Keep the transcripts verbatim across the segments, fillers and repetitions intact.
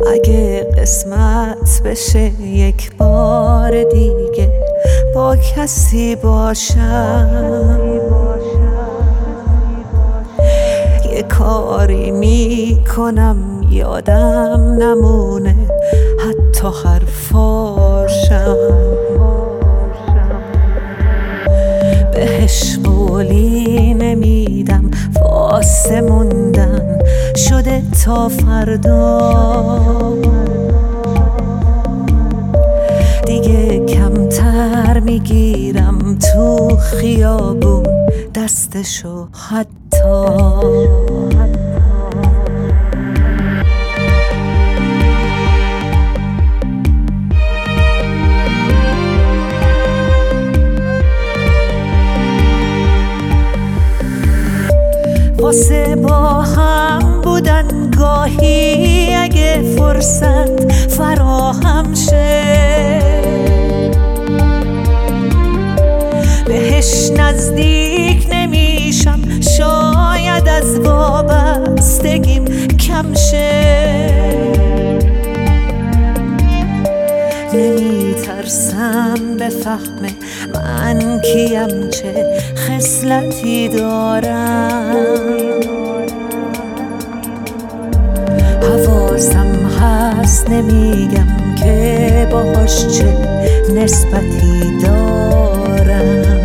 اگه قسمت بشه یک بار دیگه با کسی باشم، یه کاری میکنم یادم نمونه حتی حرفاشم. بهش قولی نمیدم، واسه موندن شده تا فردا. دیگه کمتر میگیرم تو خیابون دستشو حتی. واسه با هم بودن گاهی اگه فرصت فراهم شه، بهش نزدیک نمیشم، شاید از وابستگیم کم شه. نمیترسم بفهمه من کیم، چه خصلتی دارم. حواسم هست نمیگم که باهاش چه نسبتی دارم.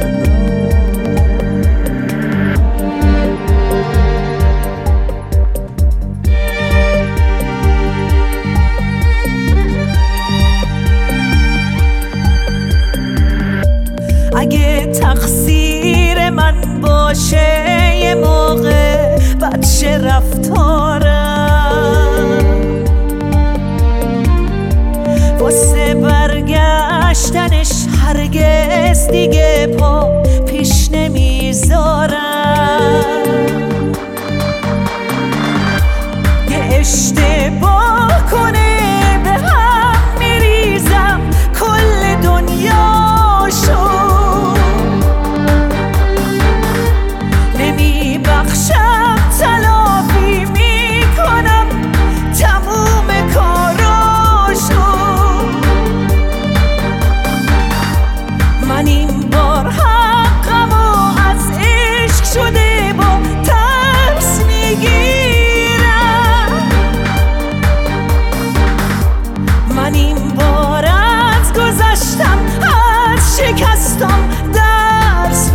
اگه تقصیر من باشه یه موقع بدشه رفتارم، واسه برگشتنش هرگز دیگه پا پیش نمیذارم. یه اشتباه کنه به هم میریزم کل دنیاشو، نمیبخشم تلافی میکنم تموم کاراشو. من این بار حقمو از عشق شده با ترس میگیرم. من این بار از گذشتم از شکستم درس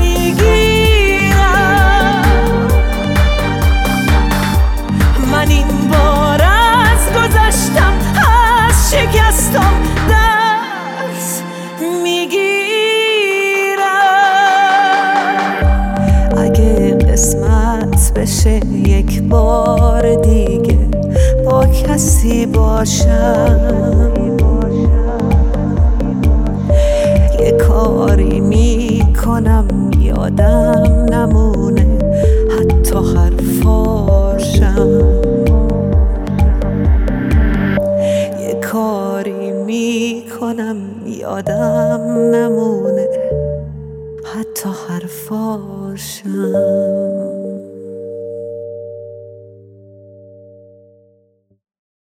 میگیرم. من این بار از گذشتم از شکستم درس میگیرم. اگه قسمت بشه یک بار دیگه با کسی باشم، یه کاری میکنم یادم نمونه حتی حرفاشم. یه کاری میکنم یادم نمونه حتی حرفاشم.